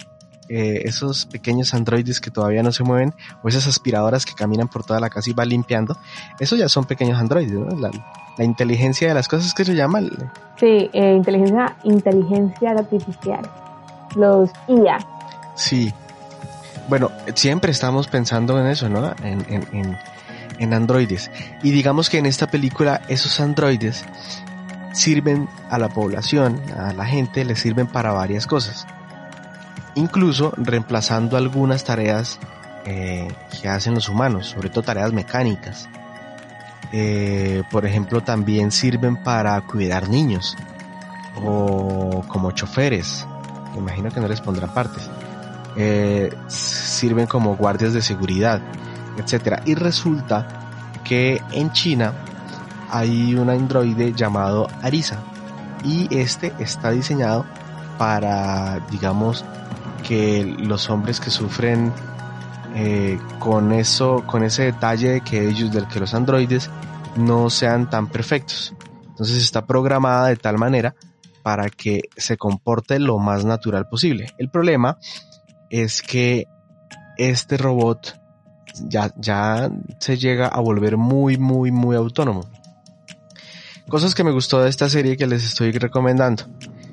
esos pequeños androides que todavía no se mueven, o esas aspiradoras que caminan por toda la casa y van limpiando, esos ya son pequeños androides, ¿no? La inteligencia de las cosas, que se llama. Sí, inteligencia artificial, los IA. Sí, bueno, siempre estamos pensando en eso, ¿no? En androides. Y digamos que en esta película esos androides sirven a la población, a la gente, les sirven para varias cosas. Incluso reemplazando algunas tareas que hacen los humanos, sobre todo tareas mecánicas. Por ejemplo, también sirven para cuidar niños o como choferes. Me imagino que no les pondrán partes. Sirven como guardias de seguridad, etcétera. Y resulta que en China hay un androide llamado Arisa, y este está diseñado para, digamos, que los hombres que sufren con ese detalle de que los androides no sean tan perfectos. Entonces está programada de tal manera para que se comporte lo más natural posible. El problema es que este robot ya se llega a volver muy, muy, muy autónomo. Cosas que me gustó de esta serie que les estoy recomendando.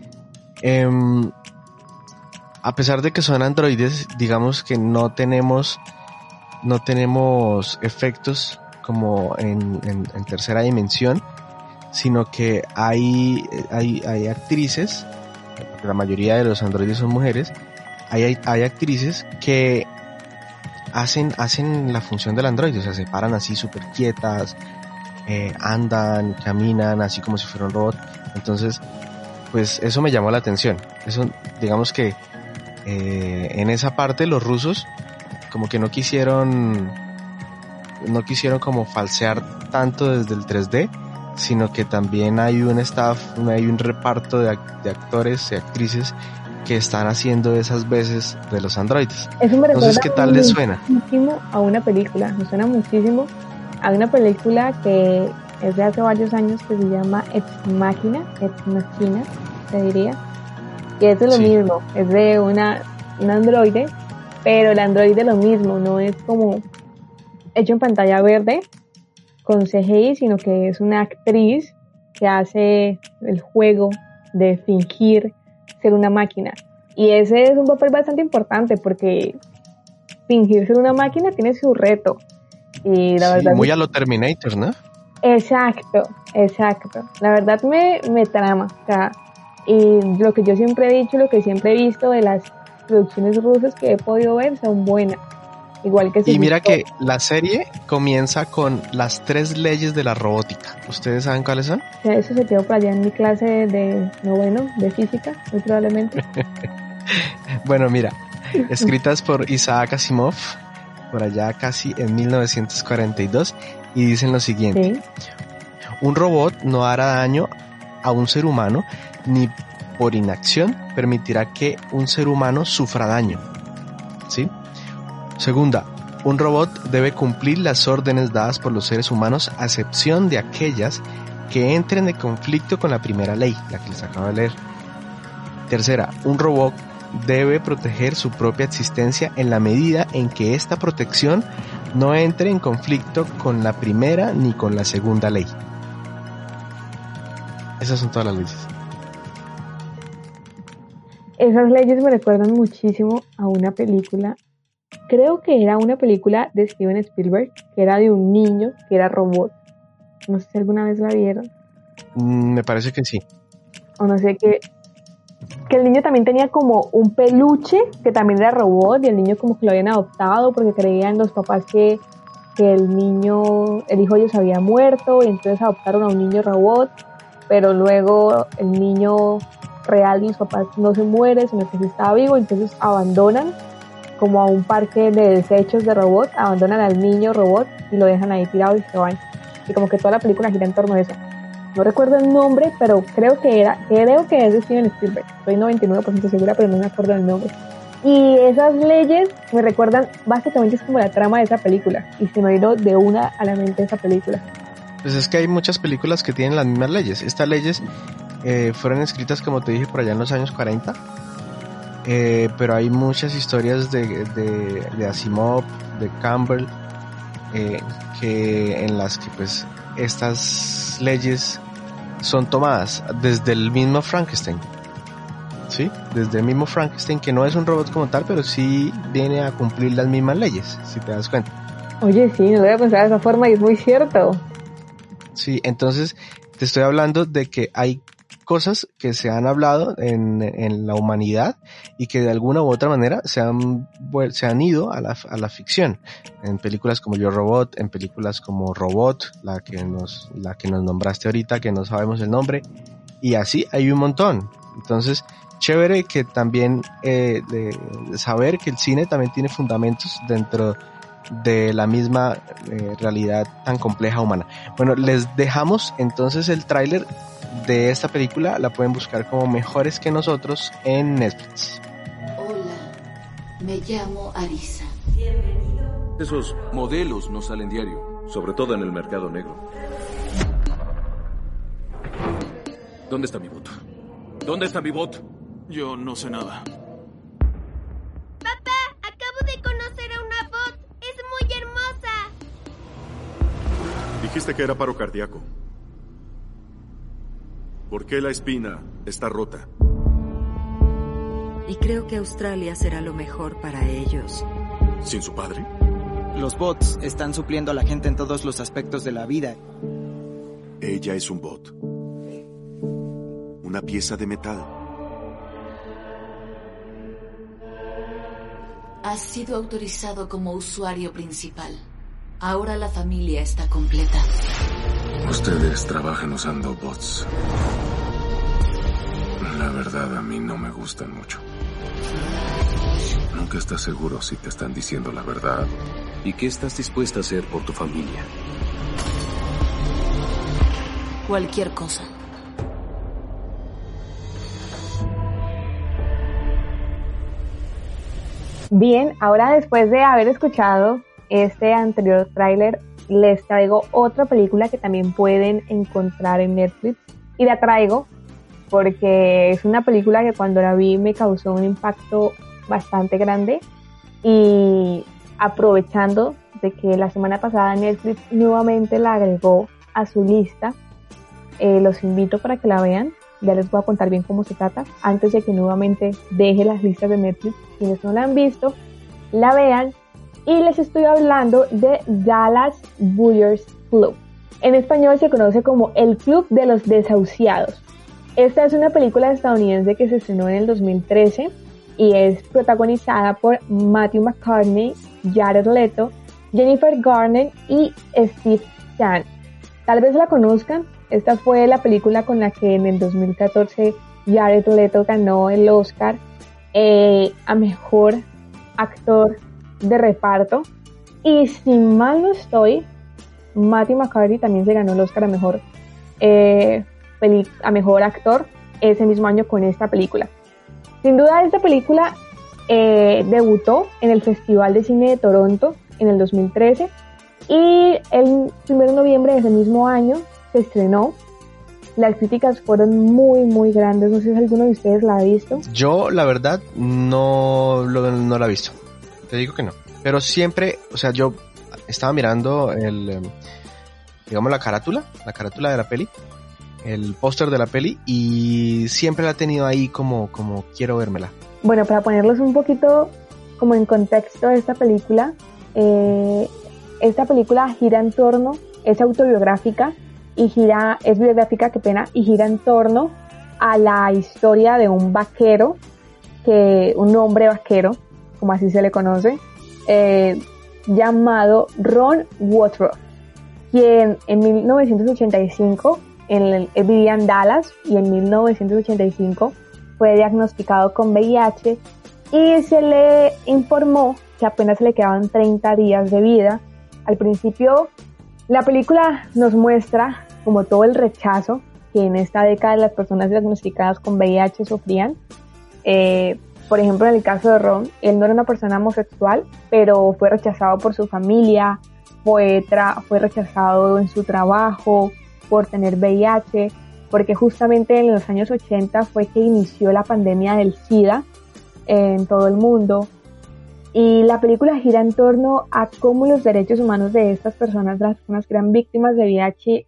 A pesar de que son androides, digamos que no tenemos efectos como en tercera dimensión, sino que hay actrices, la mayoría de los androides son mujeres, hay actrices que hacen la función del androide, o sea, se paran así súper quietas, andan, caminan así como si fuera un robot. Entonces, pues eso me llamó la atención. Eso, digamos que en esa parte los rusos como que no quisieron como falsear tanto desde el 3D, sino que también hay un staff, hay un reparto de actores y actrices que están haciendo esas veces de los androides. Eso me Entonces, ¿qué tal les suena? Muchísimo a una película, me suena muchísimo a una película que es de hace varios años, que se llama Ex Machina, te diría, y es de lo mismo, es de un androide, pero el androide lo mismo, no es como hecho en pantalla verde con CGI, sino que es una actriz que hace el juego de fingir ser una máquina, y ese es un papel bastante importante porque fingir ser una máquina tiene su reto, y la verdad muy a lo Terminator, ¿no? Exacto, la verdad me trama, o sea, y lo que yo siempre he dicho, lo que siempre he visto de las producciones rusas que he podido ver son buenas, igual que y mira que la serie comienza con las 3 leyes de la robótica. ¿Ustedes saben cuáles son? Eso se quedó por allá en mi clase de noveno de física, muy probablemente. Bueno, mira, escritas por Isaac Asimov, por allá casi en 1942, y dicen lo siguiente: sí. Un robot no hará daño a un ser humano, ni por inacción permitirá que un ser humano sufra daño. ¿Sí? Segunda, un robot debe cumplir las órdenes dadas por los seres humanos, a excepción de aquellas que entren en conflicto con la primera ley, la que les acabo de leer. Tercera, un robot debe proteger su propia existencia en la medida en que esta protección no entre en conflicto con la primera ni con la segunda ley. Esas son todas las leyes. Esas leyes me recuerdan muchísimo a una película, creo que era una película de Steven Spielberg, que era de un niño que era robot. No sé si alguna vez la vieron. Me parece que sí. O no sé, que el niño también tenía como un peluche que también era robot, y el niño como que lo habían adoptado porque creían los papás que el hijo de ellos había muerto, y entonces adoptaron a un niño robot, pero luego el niño real de los papás no se muere, sino que sí estaba vivo, entonces abandonan como a un parque de desechos de robot, abandonan al niño robot y lo dejan ahí tirado y se van. Y como que toda la película gira en torno a eso. No recuerdo el nombre, pero creo que es de Steven Spielberg. Estoy 99% segura, pero no me acuerdo el nombre. Y esas leyes me recuerdan, básicamente es como la trama de esa película, y se me vino de una a la mente esa película. Pues es que hay muchas películas que tienen las mismas leyes. Estas leyes fueron escritas, como te dije, por allá en los años 40, pero hay muchas historias de Asimov, de Campbell, que en las que pues estas leyes son tomadas desde el mismo Frankenstein. Sí, desde el mismo Frankenstein, que no es un robot como tal, pero sí viene a cumplir las mismas leyes, si te das cuenta. Oye, sí, no lo había pensado de esa forma y es muy cierto. Sí, entonces te estoy hablando de que hay cosas que se han hablado en la humanidad y que de alguna u otra manera se han ido a la ficción. En películas como Yo Robot, en películas como Robot, la que nos nombraste ahorita, que no sabemos el nombre, y así hay un montón. Entonces, chévere que también de saber que el cine también tiene fundamentos dentro de la misma realidad tan compleja humana. Bueno, les dejamos entonces el tráiler de esta película, la pueden buscar como Mejores que Nosotros en Netflix. Hola, me llamo Arisa. Esos modelos no salen diario, sobre todo en el mercado negro. ¿Dónde está mi bot? ¿Dónde está mi bot? Yo no sé nada. Papá, acabo de conocer a una bot. Es muy hermosa. Dijiste que era paro cardíaco. ¿Por qué la espina está rota? Y creo que Australia será lo mejor para ellos. ¿Sin su padre? Los bots están supliendo a la gente en todos los aspectos de la vida. Ella es un bot. Una pieza de metal. Has sido autorizado como usuario principal. Ahora la familia está completa. Ustedes trabajan usando bots. La verdad, a mí no me gustan mucho. Nunca estás seguro si te están diciendo la verdad. ¿Y qué estás dispuesta a hacer por tu familia? Cualquier cosa. Bien, ahora después de haber escuchado este anterior tráiler, les traigo otra película que también pueden encontrar en Netflix, y la traigo porque es una película que cuando la vi me causó un impacto bastante grande, y aprovechando de que la semana pasada Netflix nuevamente la agregó a su lista, los invito para que la vean. Ya les voy a contar bien cómo se trata antes de que nuevamente deje las listas de Netflix. Quienes no la han visto, la vean. Y les estoy hablando de Dallas Buyers Club. En español se conoce como El Club de los Desahuciados. Esta es una película estadounidense que se estrenó en el 2013 y es protagonizada por Matthew McConaughey, Jared Leto, Jennifer Garner y Steve Zahn. Tal vez la conozcan. Esta fue la película con la que en el 2014 Jared Leto ganó el Oscar a Mejor Actor de Reparto. Y si mal no estoy, Matthew McConaughey también se ganó el Oscar a Mejor Actor ese mismo año con esta película. Sin duda esta película debutó en el Festival de Cine de Toronto en el 2013 y el 1 de noviembre de ese mismo año se estrenó. Las críticas fueron muy muy grandes. No sé si alguno de ustedes la ha visto. Yo la verdad no la he visto, te digo que no, pero siempre, o sea, yo estaba mirando digamos la carátula de la peli, el póster de la peli, y siempre la he tenido ahí como quiero vérmela. Bueno, para ponerlos un poquito como en contexto de esta película gira en torno, es autobiográfica y es biográfica, y gira en torno a la historia de un vaquero, un hombre vaquero, como así se le conoce, llamado Ron Woodruff, quien en 1985, él vivía en Dallas, y en 1985 fue diagnosticado con VIH y se le informó que apenas le quedaban 30 días de vida. Al principio, la película nos muestra como todo el rechazo que en esta década las personas diagnosticadas con VIH sufrían. Por ejemplo, en el caso de Ron, él no era una persona homosexual, pero fue rechazado por su familia, fue rechazado en su trabajo por tener VIH, porque justamente en los años 80 fue que inició la pandemia del SIDA. en todo el mundo. Y la película gira en torno a cómo los derechos humanos de estas personas, las personas que eran víctimas de VIH,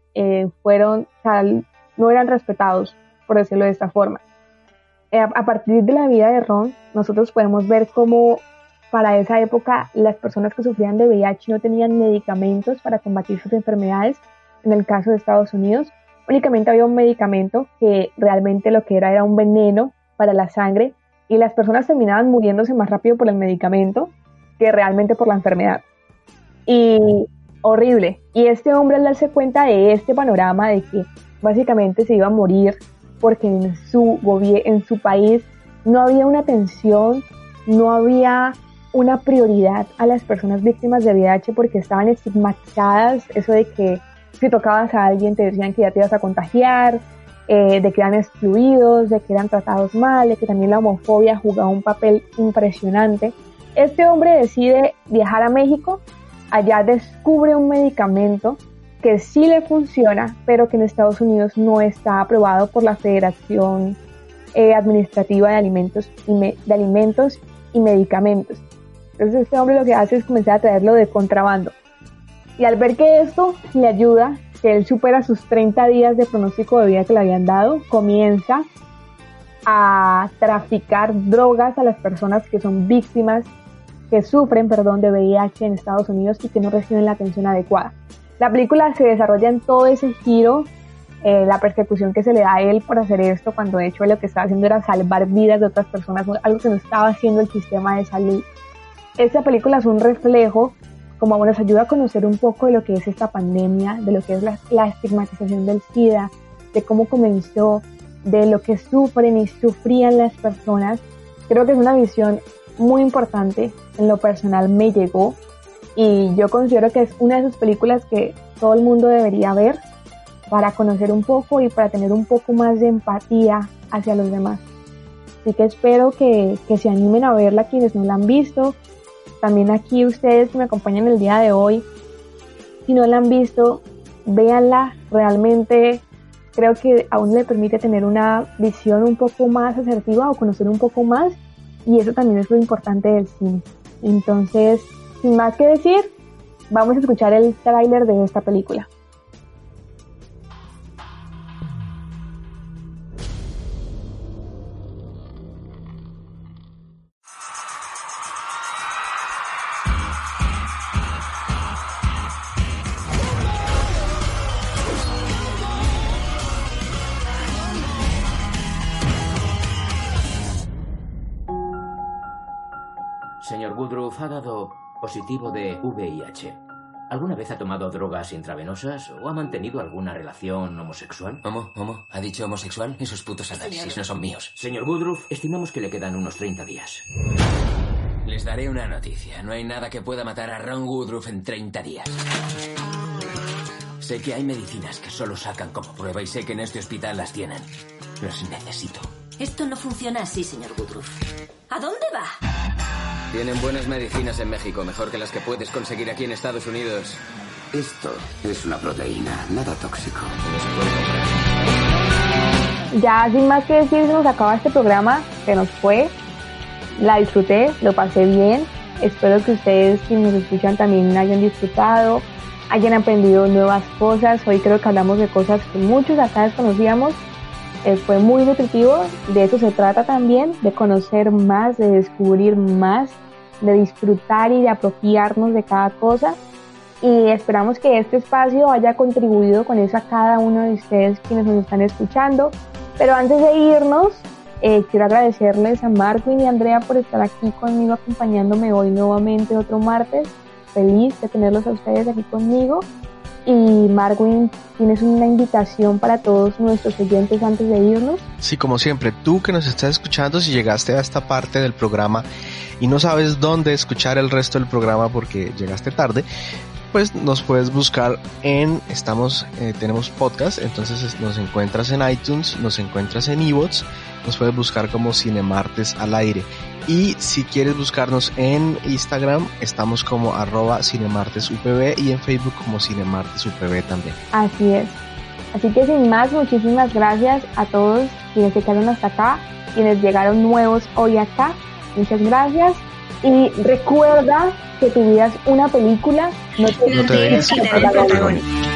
no eran respetados, por decirlo de esta forma. A partir de la vida de Ron, nosotros podemos ver cómo para esa época las personas que sufrían de VIH no tenían medicamentos para combatir sus enfermedades. En el caso de Estados Unidos, únicamente había un medicamento que realmente lo que era un veneno para la sangre, y las personas terminaban muriéndose más rápido por el medicamento que realmente por la enfermedad. Y horrible. Y este hombre, al darse cuenta de este panorama de que básicamente se iba a morir porque en su país no había una atención, no había una prioridad a las personas víctimas de VIH porque estaban estigmatizadas, eso de que si tocabas a alguien te decían que ya te ibas a contagiar, de que eran excluidos, de que eran tratados mal, de que también la homofobia jugaba un papel impresionante. Este hombre decide viajar a México, allá descubre un medicamento que sí le funciona, pero que en Estados Unidos no está aprobado por la Federación Administrativa de Alimentos y Medicamentos. Entonces este hombre lo que hace es comenzar a traerlo de contrabando. Y al ver que esto le ayuda, que él supera sus 30 días de pronóstico de vida que le habían dado, comienza a traficar drogas a las personas que son víctimas, que sufren, de VIH en Estados Unidos y que no reciben la atención adecuada. La película se desarrolla en todo ese giro, la persecución que se le da a él por hacer esto, cuando de hecho lo que estaba haciendo era salvar vidas de otras personas, algo que no estaba haciendo el sistema de salud. Esta película es un reflejo, como nos ayuda a conocer un poco de lo que es esta pandemia, de lo que es la estigmatización del SIDA, de cómo comenzó, de lo que sufren y sufrían las personas. Creo que es una visión muy importante, en lo personal me llegó, y yo considero que es una de esas películas que todo el mundo debería ver para conocer un poco y para tener un poco más de empatía hacia los demás. Así que espero que se animen a verla quienes no la han visto. También aquí ustedes que me acompañan el día de hoy, si no la han visto, véanla. Realmente creo que aún le permite tener una visión un poco más asertiva o conocer un poco más, y eso también es lo importante del cine. Entonces, sin más que decir, vamos a escuchar el tráiler de esta película. Señor Woodruff ha dado positivo de VIH. ¿Alguna vez ha tomado drogas intravenosas o ha mantenido alguna relación homosexual? ¿Homo? ¿Ha dicho homosexual? Esos putos análisis no son míos. Señor Woodruff, estimamos que le quedan unos 30 días. Les daré una noticia. No hay nada que pueda matar a Ron Woodruff en 30 días. Sé que hay medicinas que solo sacan como prueba y sé que en este hospital las tienen. Las necesito. Esto no funciona así, señor Woodruff. ¿A dónde va? Tienen buenas medicinas en México, mejor que las que puedes conseguir aquí en Estados Unidos. Esto es una proteína, nada tóxico. Ya sin más que decir, se nos acaba este programa, se nos fue. La disfruté, lo pasé bien. Espero que ustedes, si nos escuchan, también hayan disfrutado, hayan aprendido nuevas cosas. Hoy creo que hablamos de cosas que muchos acá desconocíamos. Fue muy nutritivo, de eso se trata también, de conocer más, de descubrir más, de disfrutar y de apropiarnos de cada cosa, y esperamos que este espacio haya contribuido con eso a cada uno de ustedes quienes nos están escuchando. Pero antes de irnos, quiero agradecerles a Marwin y Andrea por estar aquí conmigo, acompañándome hoy nuevamente otro martes. Feliz de tenerlos a ustedes aquí conmigo. Y Marwin, ¿tienes una invitación para todos nuestros oyentes antes de irnos? Sí, como siempre, tú que nos estás escuchando, si llegaste a esta parte del programa y no sabes dónde escuchar el resto del programa porque llegaste tarde, pues nos puedes buscar tenemos podcast, entonces nos encuentras en iTunes, nos encuentras en iVoox, nos puedes buscar como Cinemartes al aire. Y si quieres buscarnos en Instagram, estamos como @cinemartesupv y en Facebook como cinemartesupv también. Así es. Así que sin más, muchísimas gracias a todos quienes se quedaron hasta acá, quienes llegaron nuevos hoy acá. Muchas gracias. Y recuerda que tu vida es una película, no te dejes quitar el protagonismo.